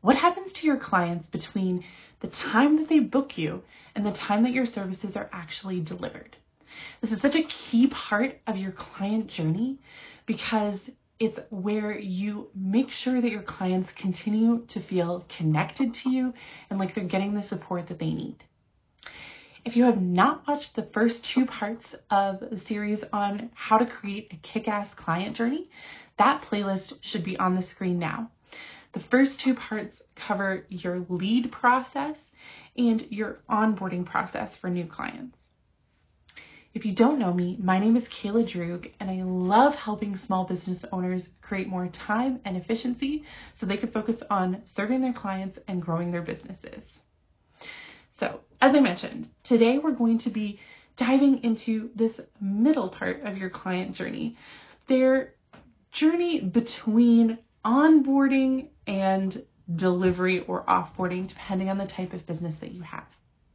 What happens to your clients between the time that they book you and the time that your services are actually delivered? This is such a key part of your client journey because it's where you make sure that your clients continue to feel connected to you and like they're getting the support that they need. If you have not watched the first 2 parts of the series on how to create a kick-ass client journey, that playlist should be on the screen now. The first 2 parts cover your lead process and your onboarding process for new clients. If you don't know me, my name is Kayla Droog, and I love helping small business owners create more time and efficiency so they can focus on serving their clients and growing their businesses. So, as I mentioned, today we're going to be diving into this middle part of your client journey, their journey between onboarding and delivery or offboarding, depending on the type of business that you have.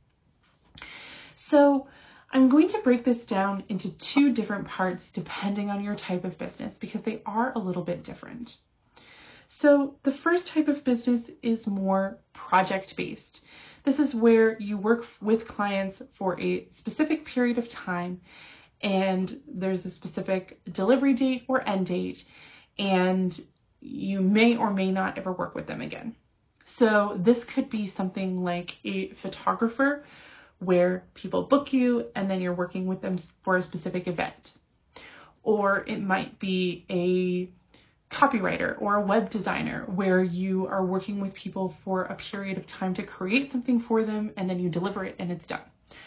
So, I'm going to break this down into 2 different parts depending on your type of business because they are a little bit different. So, the first type of business is more project-based. This is where you work with clients for a specific period of time and there's a specific delivery date or end date, and you may or may not ever work with them again. So this could be something like a photographer where people book you and then you're working with them for a specific event. Or it might be a copywriter or a web designer where you are working with people for a period of time to create something for them and then you deliver it and it's done.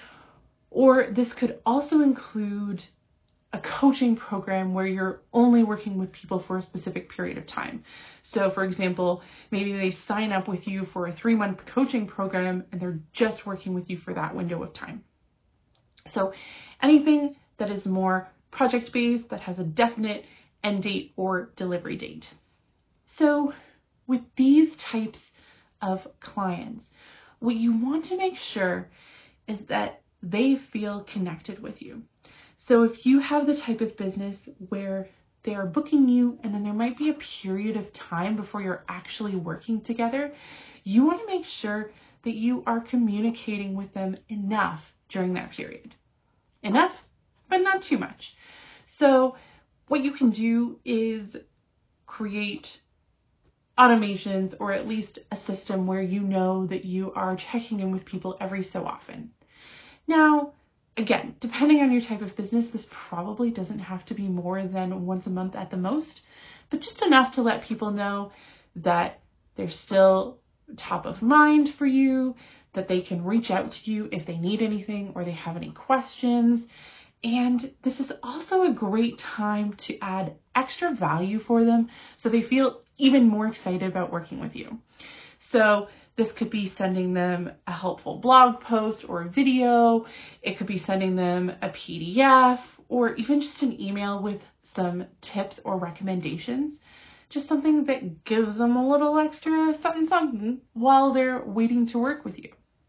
Or this could also include a coaching program where you're only working with people for a specific period of time. So for example, maybe they sign up with you for a 3-month coaching program and they're just working with you for that window of time. So anything that is more project-based, that has a definite end date or delivery date. So with these types of clients, what you want to make sure is that they feel connected with you. So if you have the type of business where they are booking you and then there might be a period of time before you're actually working together, you want to make sure that you are communicating with them enough during that period. Enough, but not too much. So what you can do is create automations or at least a system where you know that you are checking in with people every so often. Now, again, depending on your type of business, this probably doesn't have to be more than once a month at the most, but just enough to let people know that they're still top of mind for you, that they can reach out to you if they need anything or they have any questions. And this is also a great time to add extra value for them so they feel even more excited about working with you. So this could be sending them a helpful blog post or a video. It could be sending them a PDF or even just an email with some tips or recommendations. Just something that gives them a little extra something while they're waiting to work with you.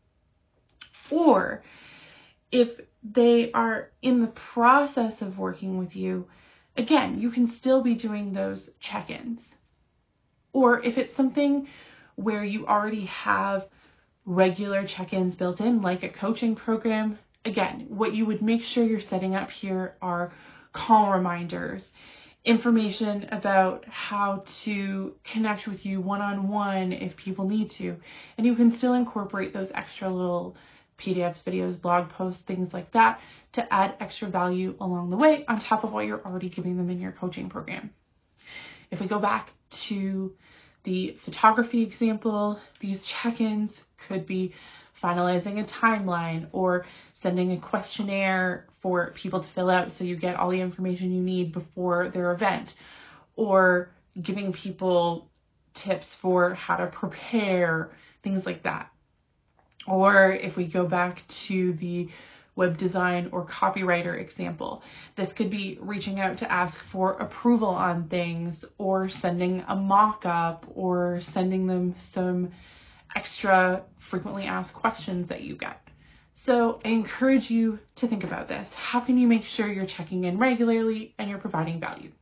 Or if they are in the process of working with you, again, you can still be doing those check-ins. Or if it's something where you already have regular check-ins built in, like a coaching program, again, what you would make sure you're setting up here are call reminders, information about how to connect with you one-on-one if people need to. And you can still incorporate those extra little PDFs, videos, blog posts, things like that to add extra value along the way on top of what you're already giving them in your coaching program. If we go back to the photography example, these check-ins could be finalizing a timeline or sending a questionnaire for people to fill out so you get all the information you need before their event, or giving people tips for how to prepare, things like that. Or if we go back to the web design or copywriter example, this could be reaching out to ask for approval on things or sending a mock-up or sending them some extra frequently asked questions that you get. So I encourage you to think about this. How can you make sure you're checking in regularly and you're providing value?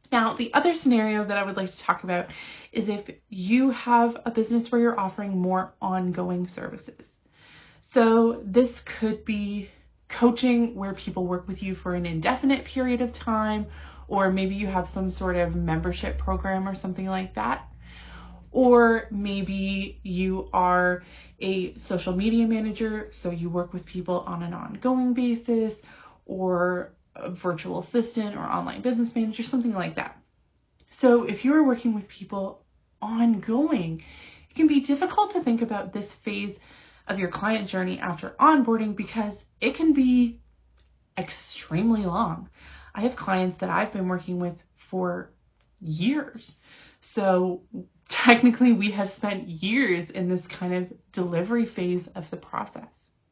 Now, the other scenario that I would like to talk about is if you have a business where you're offering more ongoing services. So this could be coaching where people work with you for an indefinite period of time, or maybe you have some sort of membership program or something like that. Or maybe you are a social media manager, so you work with people on an ongoing basis, or a virtual assistant or online business manager, something like that. So if you're working with people ongoing, it can be difficult to think about this phase of your client journey after onboarding because it can be extremely long. I have clients that I've been working with for years. So technically we have spent years in this kind of delivery phase of the process.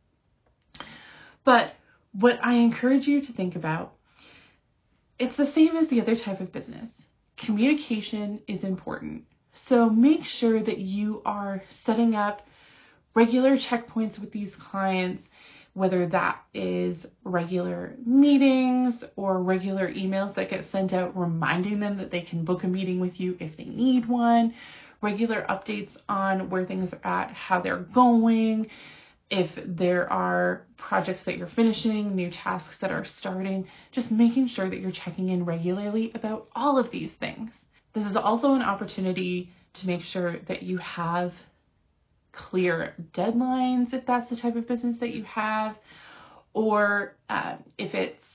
But what I encourage you to think about, it's the same as the other type of business. Communication is important. So make sure that you are setting up regular checkpoints with these clients, whether that is regular meetings or regular emails that get sent out reminding them that they can book a meeting with you if they need one, regular updates on where things are at, how they're going, if there are projects that you're finishing, new tasks that are starting, just making sure that you're checking in regularly about all of these things. This is also an opportunity to make sure that you have clear deadlines if that's the type of business that you have, or if it's,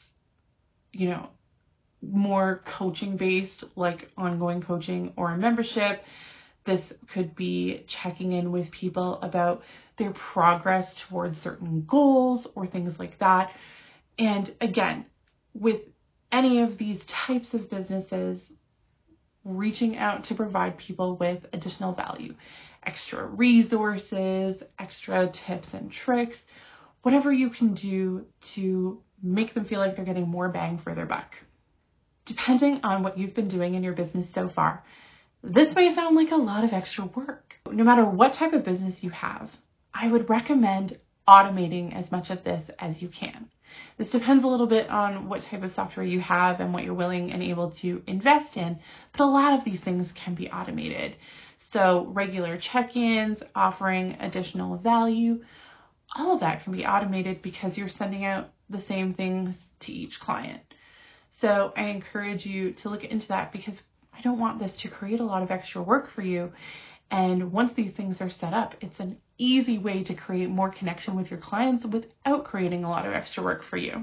more coaching based, like ongoing coaching or a membership. This could be checking in with people about their progress towards certain goals or things like that. And again, with any of these types of businesses, reaching out to provide people with additional value, extra resources, extra tips and tricks, whatever you can do to make them feel like they're getting more bang for their buck. Depending on what you've been doing in your business so far, this may sound like a lot of extra work. No matter what type of business you have, I would recommend automating as much of this as you can. This depends a little bit on what type of software you have and what you're willing and able to invest in, but a lot of these things can be automated. So regular check-ins, offering additional value, all of that can be automated because you're sending out the same things to each client. So I encourage you to look into that because I don't want this to create a lot of extra work for you. And once these things are set up, it's an easy way to create more connection with your clients without creating a lot of extra work for you.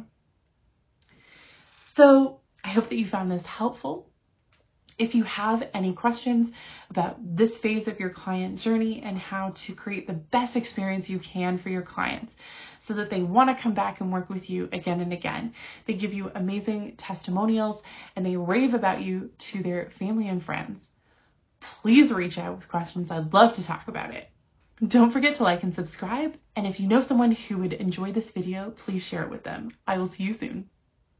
So I hope that you found this helpful. If you have any questions about this phase of your client journey and how to create the best experience you can for your clients so that they want to come back and work with you again and again, they give you amazing testimonials and they rave about you to their family and friends, please reach out with questions. I'd love to talk about it. Don't forget to like and subscribe. And if you know someone who would enjoy this video, please share it with them. I will see you soon.